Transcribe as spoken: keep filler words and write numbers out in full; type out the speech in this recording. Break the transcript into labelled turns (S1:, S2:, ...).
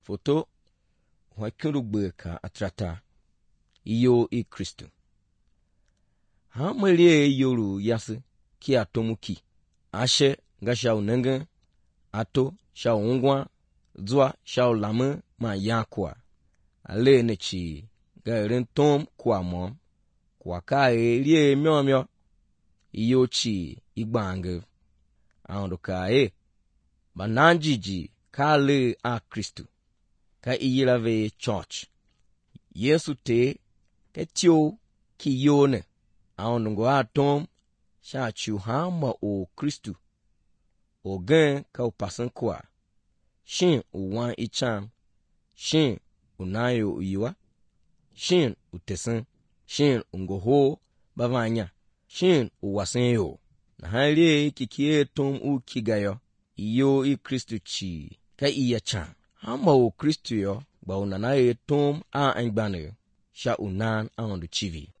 S1: Foto hwakiru gbe ka atrata iyo i Kristo. Ha melie yoru yasi ki atomu ki. Ashe ga shau nenge ato shau ngwa zwa shau lamu ma yakwa. Ale nechi ga erin tom kwa mom kwa ka elie myo myo iyo chi igbange. Aundu ka e bananjiji ka le a Kristo ka iyirave church. Yesu te ke tio ki yone aundu ngo atom sha chu hama o Kristo o gen ka upasan kwa shin uwan icham shin unayo uyiwa shin utesen shin ungoho bavanya shin uwasenyo na halie kikie tom u kigayo iyo i Kristo chi ka iya chan hama o Kristo yo ba unanaye tom a angbane sha unan aundu chivi.